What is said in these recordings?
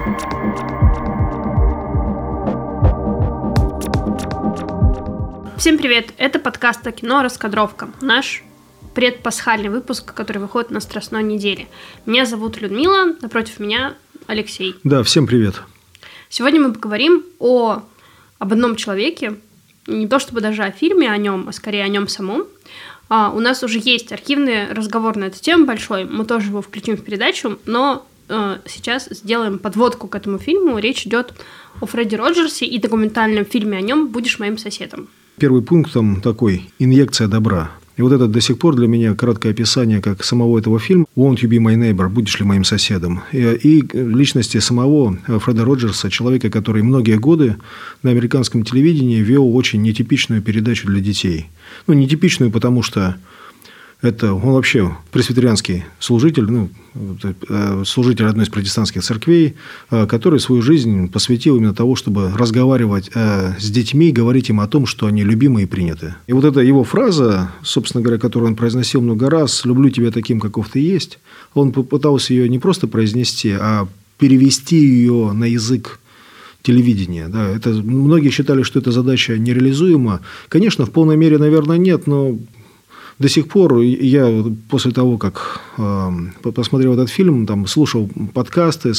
Всем привет! Это подкаст о кино «Раскадровка». Наш предпасхальный выпуск, который выходит на Страстной неделе. Меня зовут Людмила, напротив меня Алексей. Да, всем привет. Сегодня мы поговорим об одном человеке, не то чтобы даже о фильме о нем, а скорее о нем самом. У нас уже есть архивный разговор на эту тему большой, мы тоже его включим в передачу, но сейчас сделаем подводку к этому фильму. Речь идет о Фредди Роджерсе и документальном фильме о нем «Будешь моим соседом». Первый пункт там такой – инъекция добра. И вот это до сих пор для меня краткое описание как самого этого фильма «Won't you be my neighbor?» «Будешь ли моим соседом?» И личности самого Фреда Роджерса, человека, который многие годы на американском телевидении вел очень нетипичную передачу для детей. Ну, нетипичную, потому что он вообще пресвитерианский служитель, служитель одной из протестантских церквей, который свою жизнь посвятил именно того, чтобы разговаривать с детьми, говорить им о том, что они любимы и приняты. И вот эта его фраза, собственно говоря, которую он произносил много раз: «Люблю тебя таким, каков ты есть», он попытался ее не просто произнести, а перевести ее на язык телевидения. Да, многие считали, что эта задача нереализуема. Конечно, в полной мере, наверное, нет, но до сих пор я после того, как посмотрел этот фильм, слушал подкасты,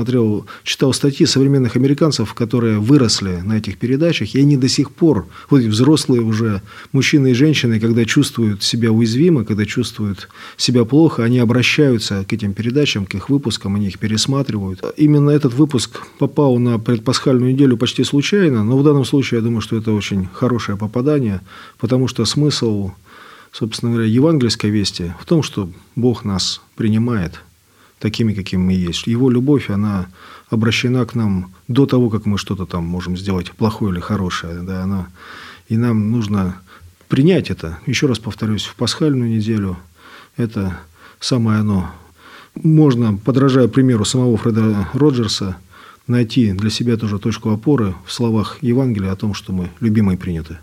читал статьи современных американцев, которые выросли на этих передачах, и они до сих пор, вот взрослые уже мужчины и женщины, когда чувствуют себя уязвимо, когда чувствуют себя плохо, они обращаются к этим передачам, к их выпускам, они их пересматривают. Именно этот выпуск попал на предпасхальную неделю почти случайно, но в данном случае я думаю, что это очень хорошее попадание, потому что смысл, собственно говоря, евангельской вести в том, что Бог нас принимает такими, какими мы есть. Его любовь, она обращена к нам до того, как мы что-то там можем сделать плохое или хорошее. Да, и нам нужно принять это. Еще раз повторюсь, в пасхальную неделю это самое оно. Можно, подражая примеру самого Фреда Роджерса, найти для себя тоже точку опоры в словах Евангелия о том, что мы любимы и приняты.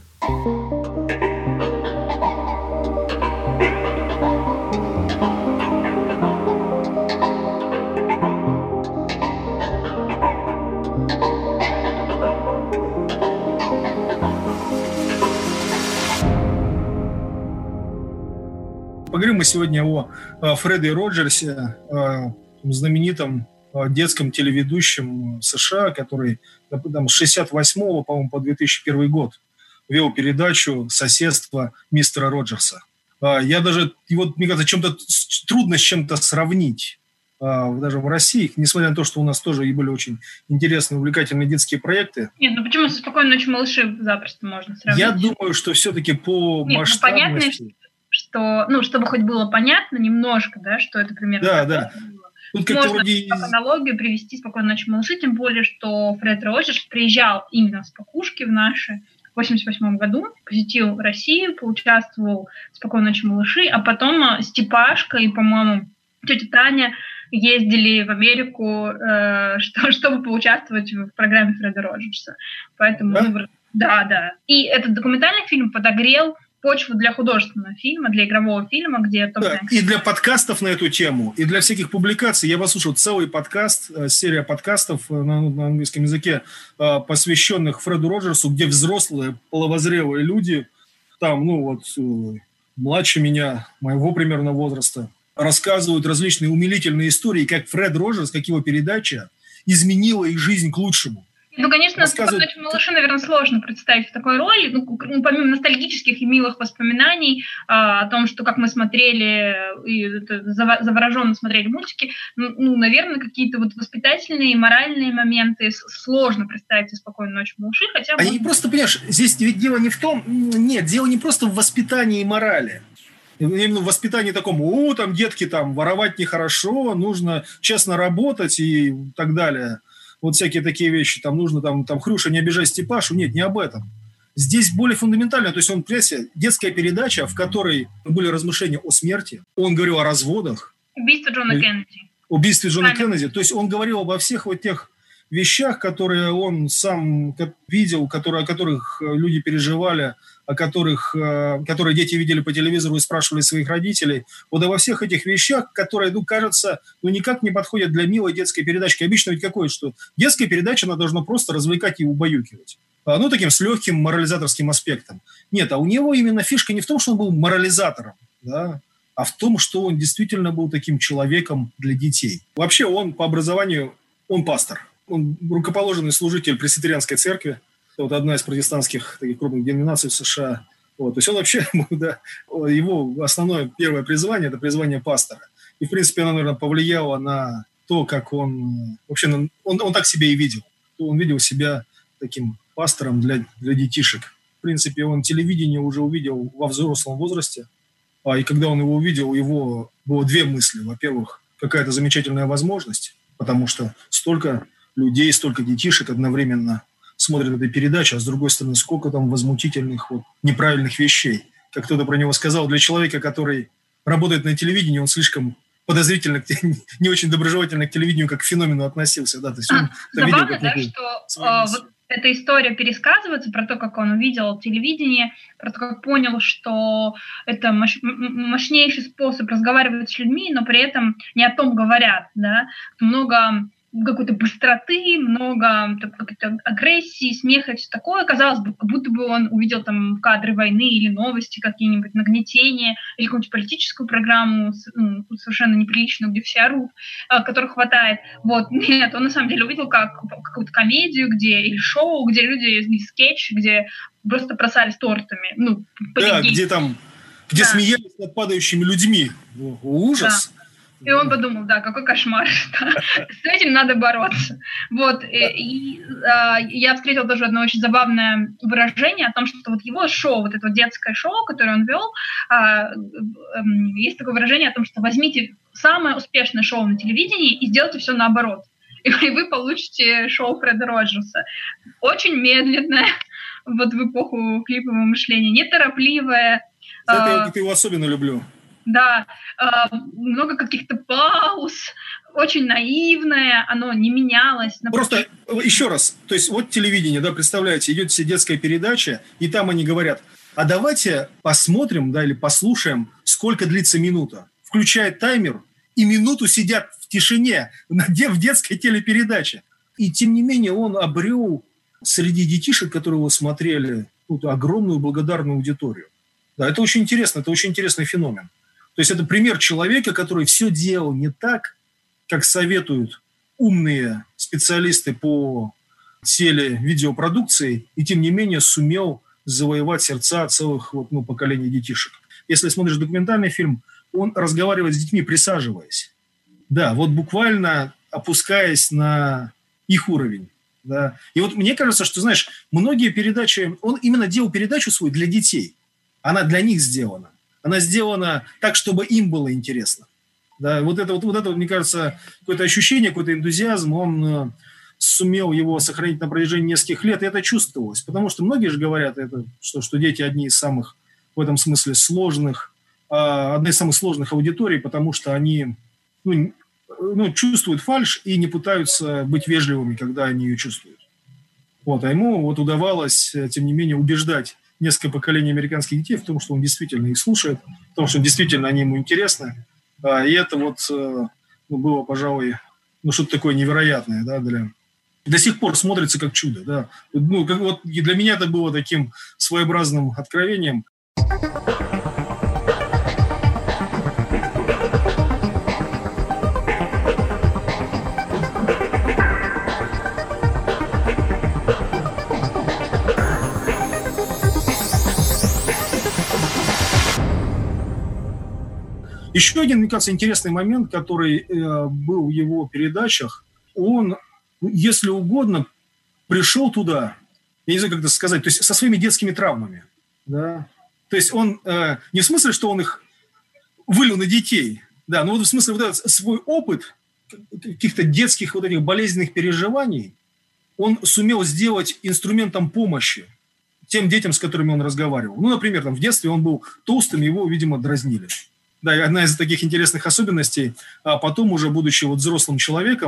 Поговорим мы сегодня о Фредди Роджерсе, знаменитом детском телеведущем США, который с 68 по 2001 год вел передачу «Соседство мистера Роджерса». Я даже его, мне кажется, чем-то трудно с чем-то сравнить. Даже в России, несмотря на то, что у нас тоже и были очень интересные, увлекательные детские проекты. Нет, почему со «Спокойной ночи, малыши» запросто можно сравнить? Я думаю, что все-ки по масштабности... чтобы хоть было понятно немножко, да, что это примерно... Да. Тут можно как аналогию привести «Спокойной ночи, малыши», тем более, что Фред Роджерс приезжал именно с покушки в наши в 1988 году, посетил Россию, поучаствовал в «Спокойной ночи, малыши», а потом Степашка и, по-моему, тетя Таня ездили в Америку, чтобы поучаствовать в программе Фреда Роджерса. Поэтому... Да. И этот документальный фильм подогрел почву для художественного фильма, для игрового фильма, где... И для подкастов на эту тему, и для всяких публикаций. Я послушал целый подкаст, серия подкастов на английском языке, посвященных Фреду Роджерсу, где взрослые, половозрелые люди, младше меня, моего примерно возраста, рассказывают различные умилительные истории, как Фред Роджерс, как его передача изменила их жизнь к лучшему. Конечно, «Спокойной ночи, малыши», наверное, сложно представить в такой роли. Помимо ностальгических и милых воспоминаний о том, что как мы смотрели и завороженно смотрели мультики, наверное, какие-то воспитательные и моральные моменты сложно представить в «Спокойной ночи, малыши». Хотя они просто, понимаешь, здесь ведь дело не в том... Нет, дело не просто в воспитании и морали. Именно в воспитании таком: детки, воровать нехорошо, нужно честно работать и так далее. Вот всякие такие вещи, нужно, Хрюша, не обижай Степашу. Нет, не об этом. Здесь более фундаментально. То есть он, детская передача, в которой были размышления о смерти. Он говорил о разводах. Убийстве Джона Кеннеди. Убийстве Джона Кеннеди. То есть он говорил обо всех тех вещах, которые он сам видел, о которых люди переживали, которые дети видели по телевизору и спрашивали своих родителей. Вот во всех этих вещах, которые, кажется, никак не подходят для милой детской передачки. Обычно ведь какое, что детская передача, она должна просто развлекать и убаюкивать. Таким с легким морализаторским аспектом. Нет, а у него именно фишка не в том, что он был морализатором, да, а в том, что он действительно был таким человеком для детей. Вообще он по образованию, он пастор. Он рукоположенный служитель пресвитерианской церкви. Вот одна из протестантских таких крупных деноминаций в США. То есть он вообще, его основное первое призвание – это призвание пастора. И, в принципе, оно, наверное, повлияло на то, как он вообще, он так себя и видел. Он видел себя таким пастором для детишек. В принципе, он телевидение уже увидел во взрослом возрасте. И когда он его увидел, у него было две мысли. Во-первых, какая-то замечательная возможность, потому что столько людей, столько детишек одновременно смотрят эту передачу, а с другой стороны, сколько там возмутительных, неправильных вещей. Как кто-то про него сказал, для человека, который работает на телевидении, он слишком подозрительно, не очень доброжелательно к телевидению, как к феномену относился. Да? То есть он забавно, видел, да, что эта история пересказывается про то, как он увидел телевидение, про то, как понял, что это мощнейший способ разговаривать с людьми, но при этом не о том говорят. Да? Много какой-то быстроты, много какой-то агрессии, смеха и все такое. Казалось бы, как будто бы он увидел там кадры войны или новости какие-нибудь, нагнетения, или какую-нибудь политическую программу совершенно неприличную, где все орут, которых хватает. Нет, он на самом деле увидел какую-то комедию, или шоу, где люди, скетч, где просто бросались тортами. Да, где смеялись над падающими людьми. Ужас! Да. И он подумал, да, какой кошмар, с этим надо бороться. Я встретила тоже одно очень забавное выражение о том, что его шоу, это детское шоу, которое он вел, есть такое выражение о том, что возьмите самое успешное шоу на телевидении и сделайте все наоборот. И вы получите шоу Фреда Роджерса. Очень медленное, в эпоху клипового мышления, неторопливое. Это я его особенно люблю. Да, много каких-то пауз, очень наивное, оно не менялось. Просто еще раз, то есть телевидение, да, представляете, идет себе детская передача, и там они говорят, а давайте посмотрим, да, или послушаем, сколько длится минута. Включает таймер, и минуту сидят в тишине в детской телепередаче. И тем не менее он обрел среди детишек, которые его смотрели, огромную благодарную аудиторию. Да, это очень интересно, это очень интересный феномен. То есть это пример человека, который все делал не так, как советуют умные специалисты по телевидеопродукции, и тем не менее сумел завоевать сердца целых поколений детишек. Если смотришь документальный фильм, он разговаривает с детьми, присаживаясь. Да, буквально опускаясь на их уровень. Да. И мне кажется, что, знаешь, многие передачи, он именно делал передачу свою для детей. Она для них сделана. Она сделана так, чтобы им было интересно. Да, это, мне кажется, какое-то ощущение, какой-то энтузиазм, он сумел его сохранить на протяжении нескольких лет, и это чувствовалось. Потому что многие же говорят, что дети одни из самых, в этом смысле, сложных, одна из самых сложных аудиторий, потому что они чувствуют фальшь и не пытаются быть вежливыми, когда они ее чувствуют. А ему удавалось, тем не менее, убеждать несколько поколений американских детей в том, что он действительно их слушает, в том, что действительно они ему интересны. И это было, пожалуй, что-то такое невероятное, да, до сих пор смотрится как чудо, да. И для меня это было таким своеобразным откровением. Еще один, мне кажется, интересный момент, который был в его передачах, он, если угодно, пришел туда, я не знаю, как это сказать, то есть со своими детскими травмами. Да? То есть он, не в смысле, что он их вылил на детей, да, но в смысле этот свой опыт каких-то детских этих болезненных переживаний он сумел сделать инструментом помощи тем детям, с которыми он разговаривал. Например, в детстве он был толстым, его, видимо, дразнили. Да, и одна из таких интересных особенностей, а потом уже, будучи взрослым человеком,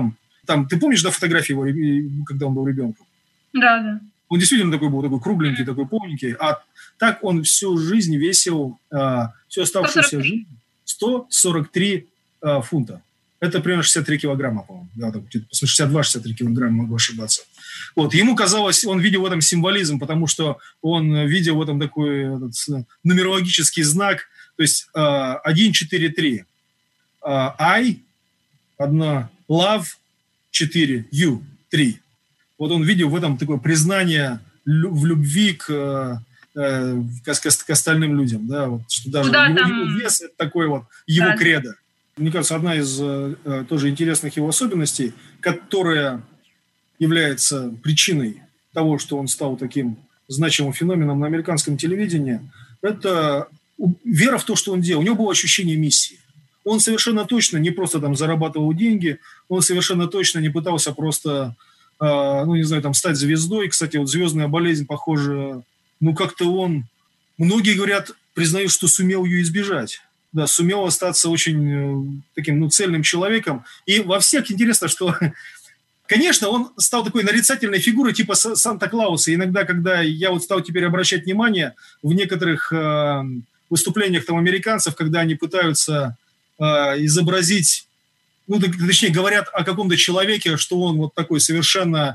Там, ты помнишь, да, фотографии его, когда он был ребенком? Да. Он действительно такой был, такой кругленький, такой полненький. А так он всю жизнь весил, всю оставшуюся жизнь 143 фунта. Это примерно 63 килограмма, по-моему. Да, 62-63 килограмма, могу ошибаться. Вот. Ему казалось, он видел в этом символизм, потому что он видел в этом такой нумерологический знак. То есть 1, 4, 3. I, 1, love, 4, you, 3. Вот он видел в этом такое признание в любви к остальным людям. Да? Вот, что даже его вес – это такой вот его кредо. Мне кажется, одна из тоже интересных его особенностей, которая является причиной того, что он стал таким значимым феноменом на американском телевидении, это вера в то, что он делал. У него было ощущение миссии. Он совершенно точно не просто там зарабатывал деньги, он совершенно точно не пытался просто, стать звездой. Кстати, вот звездная болезнь, похоже, как-то он... Многие говорят, признают, что сумел ее избежать. Да, сумел остаться очень таким, цельным человеком. И во всех интересно, что, конечно, он стал такой нарицательной фигурой типа Санта-Клауса. Иногда, когда я вот стал теперь обращать внимание в некоторых выступлениях там американцев, когда они пытаются изобразить, точнее, говорят о каком-то человеке, что он вот такой совершенно,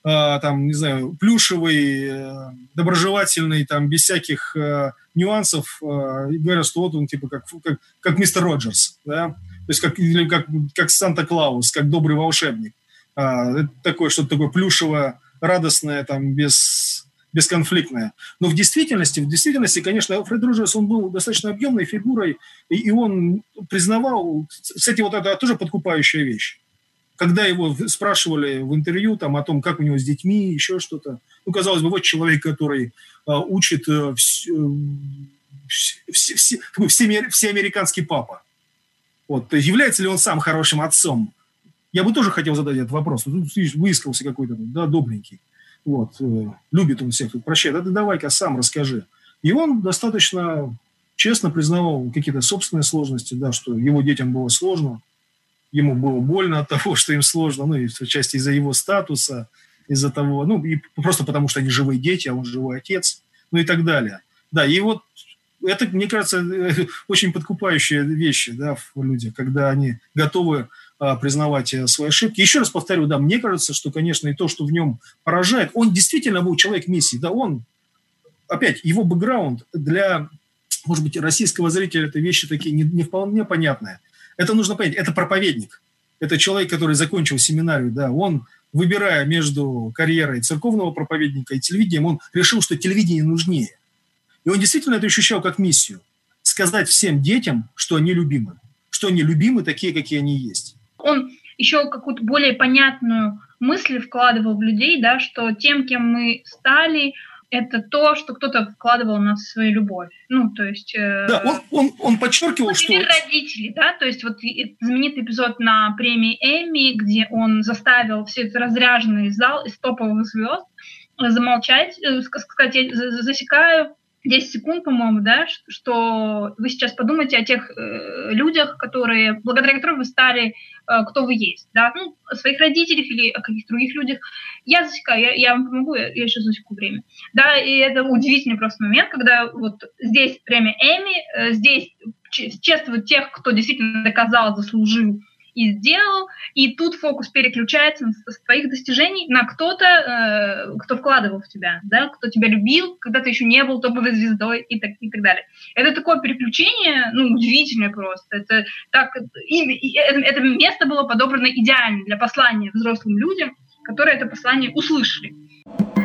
плюшевый, доброжелательный, без всяких нюансов, говорят, что вот он типа как мистер Роджерс, да? То есть как Санта-Клаус, как добрый волшебник. Это такое, что-то такое плюшевое, радостное, бесконфликтное. Но в действительности, конечно, Фред Роджерс, он был достаточно объемной фигурой, и он признавал, кстати, вот это тоже подкупающая вещь. Когда его спрашивали в интервью о том, как у него с детьми, еще что-то, казалось бы, вот человек, который учит всеамериканский папа. Вот. То есть является ли он сам хорошим отцом? Я бы тоже хотел задать этот вопрос. Тут выискался какой-то, добренький. Вот. Любит он всех, прощает. А ты давай-ка сам расскажи. И он достаточно честно признавал какие-то собственные сложности, да, что его детям было сложно. Ему было больно от того, что им сложно, и в части из-за его статуса, из-за того, и просто потому, что они живые дети, а он живой отец, и так далее. Да, и вот это, мне кажется, очень подкупающие вещи, да, в людях, когда они готовы признавать свои ошибки. Еще раз повторю, да, мне кажется, что, конечно, и то, что в нем поражает, он действительно был человек миссии, да, он, опять, его бэкграунд для, может быть, российского зрителя это вещи такие не вполне понятные. Это нужно понять, это проповедник, это человек, который закончил семинарию, да, он, выбирая между карьерой церковного проповедника и телевидением, он решил, что телевидение нужнее. И он действительно это ощущал как миссию. Сказать всем детям, что они любимы такие, какие они есть. Он еще какую-то более понятную мысль вкладывал в людей, да, что тем, кем мы стали, это то, что кто-то вкладывал в нас свою любовь. То есть... Да, он подчеркивал, что... родители, да, то есть вот знаменитый эпизод на премии Эмми, где он заставил все этот разряженный зал из топовых звезд замолчать, сказать, я засекаю 10 секунд, по-моему, да, что вы сейчас подумайте о тех людях, благодаря которым вы стали, кто вы есть, да, о своих родителях или о каких-то других людях. Я засекаю, я вам помогу, я еще засеку время. Да, и это удивительный просто момент, когда вот здесь премия Эмми, здесь чествуют тех, кто действительно доказал, заслужил и сделал, и тут фокус переключается с твоих достижений на кто-то, кто вкладывал в тебя, да, кто тебя любил, когда ты еще не был топовой звездой и так далее. Это такое переключение, удивительное просто. Это место было подобрано идеально для послания взрослым людям, которые это послание услышали.